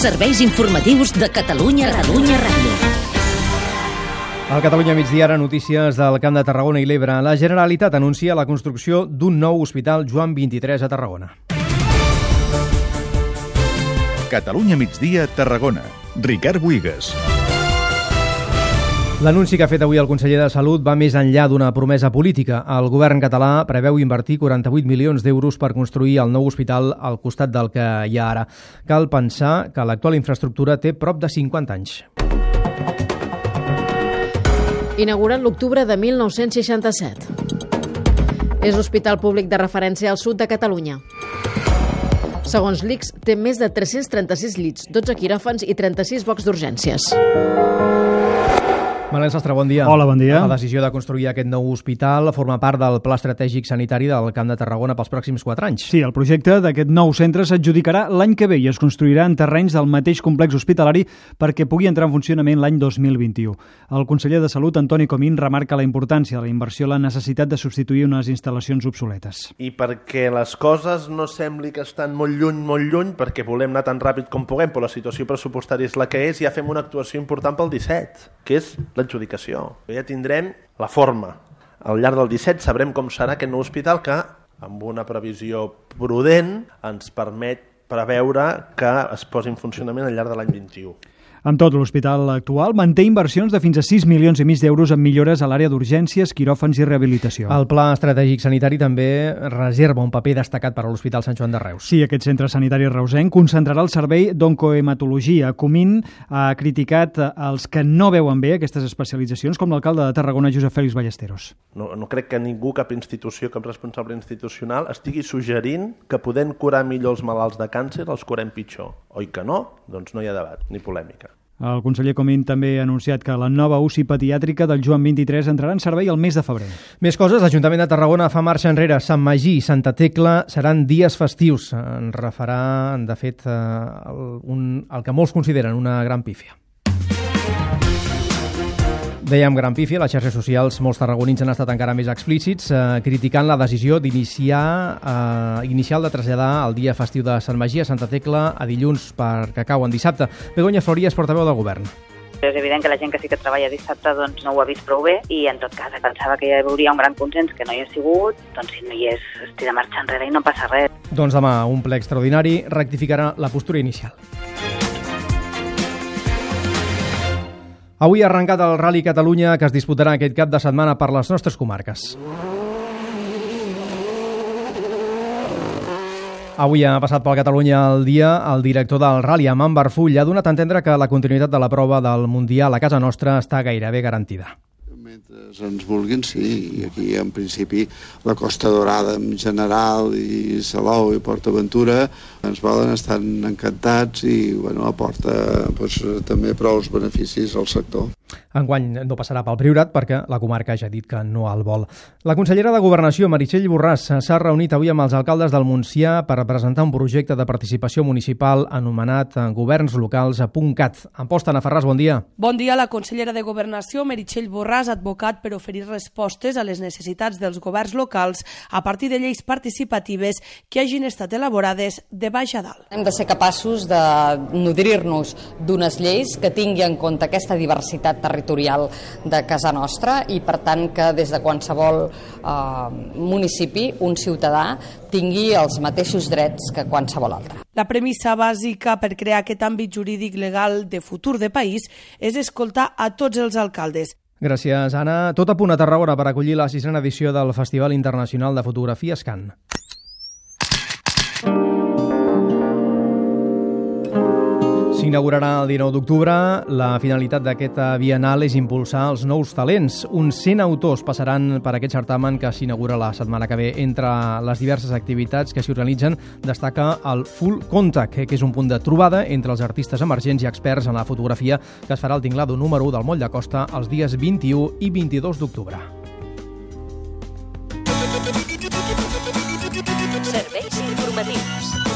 Serveis informatius de Catalunya Ràdio. Al Catalunya migdia, ara notícies del Camp de Tarragona i l'Ebre. La Generalitat anuncia la construcció d'un nou hospital Joan XXIII a Tarragona. Catalunya migdia, Tarragona. Ricard Buigas. L'anunci que ha fet avui el conseller de Salut va més enllà d'una promesa política. El govern català preveu invertir 48 milions d'euros per construir el nou hospital al costat del que hi ha ara. Cal pensar que l'actual infraestructura té prop de 50 anys. Inaugurat l'octubre de 1967. És l'hospital públic de referència al sud de Catalunya. Segons l'ICS, té més de 336 llits, 12 quiròfans i 36 blocs d'urgències. Manel Sastre, bon dia. Hola, bon dia. La decisió de construir aquest nou hospital forma part del Pla Estratègic Sanitari del Camp de Tarragona pels pròxims 4 anys. Sí, el projecte d'aquest nou centre s'adjudicarà l'any que ve i es construirà en terrenys del mateix complex hospitalari perquè pugui entrar en funcionament l'any 2021. El conseller de Salut, Antoni Comín, remarca la importància de la inversió i la necessitat de substituir unes instal·lacions obsoletes. I perquè les coses no sembli que estan molt lluny, perquè volem anar tan ràpid com puguem, però la situació pressupostària és la que és, ja fem una actuació important pel 17, que és l'adjudicació. Ja tindrem la forma. Al llarg del 17 sabrem com serà aquest nou hospital que, amb una previsió prudent, ens permet preveure que es posi en funcionament al llarg de l'any 21. Amb tot, l'hospital actual manté inversions de fins a 6 milions i mig d'euros en millores a l'àrea d'urgències, quiròfans i rehabilitació. El Pla Estratègic Sanitari també reserva un paper destacat per a l'Hospital Sant Joan de Reus. Sí, aquest centre sanitari reusenc concentrarà el servei d'oncohematologia. Comín ha criticat els que no veuen bé aquestes especialitzacions, com l'alcalde de Tarragona, Josep Fèlix Ballesteros. No crec que ningú, cap institució, cap responsable institucional estigui suggerint que podent curar millor els malalts de càncer els curem pitjor. Oi que no? Doncs no hi ha debat ni polèmica. El conseller Comín també ha anunciat que la nova UCI pediàtrica del Joan XXIII entrarà en servei el mes de febrer. Més coses, l'Ajuntament de Tarragona fa marxa enrere. Sant Magí i Santa Tecla seran dies festius. En refarà, de fet, el que molts consideren una gran pífia. Dèiem gran pífia, a les xarxes socials molts tarragonins han estat encara més explícits criticant la decisió inicial de traslladar el dia festiu de Sant Magí a Santa Tecla a dilluns perquè cau en dissabte. Begoña Floria és portaveu del govern. És evident que la gent que sí que treballa dissabte doncs, no ho ha vist prou bé i en tot cas pensava que hi hauria un gran consens que no hi ha sigut, doncs si no hi és es tira marxa enrere i no passa res. Doncs demà un ple extraordinari rectificarà la postura inicial. Avui ha arrencat el Rally Catalunya que es disputarà aquest cap de setmana per les nostres comarques. Avui ha passat pel Catalunya el dia el director del Rally, Amand Barfull, ha donat a entendre que la continuïtat de la prova del Mundial a casa nostra està gairebé garantida. Mentre ens vulguin, sí, i aquí en principi la Costa Dorada en general i Salou i PortAventura ens volen, estan encantats i aporta també prou beneficis al sector. Enguany no passarà pel Priorat perquè la comarca ja ha dit que no el vol. La consellera de Governació, Meritxell Borràs, s'ha reunit avui amb els alcaldes del Montsià per presentar un projecte de participació municipal anomenat Governs Locals .cat. Amposta Nafarràs, bon dia. Bon dia. La consellera de Governació, Meritxell Borràs, ha advocat per oferir respostes a les necessitats dels governs locals a partir de lleis participatives que hagin estat elaborades de baix a dalt. Hem de ser capaços de nodrir-nos d'unes lleis que tingui en compte aquesta diversitat territorial de casa nostra i, per tant, que des de qualsevol municipi un ciutadà tingui els mateixos drets que qualsevol altre. La premissa bàsica per crear aquest àmbit jurídic legal de futur de país és escoltar a tots els alcaldes. Gràcies, Anna. Tot a punt a Tarragona per acollir la 6a edició del Festival Internacional de Fotografia Scan. S'inaugurarà el 19 d'octubre. La finalitat d'aquesta bienal és impulsar els nous talents. Uns 100 autors passaran per aquest certamen que s'inaugura la setmana que ve. Entre les diverses activitats que s'hi organitzen destaca el Full Contact, que és un punt de trobada entre els artistes emergents i experts en la fotografia que es farà al tinglado número 1 del Moll de Costa els dies 21 i 22 d'octubre. Serveis informatius.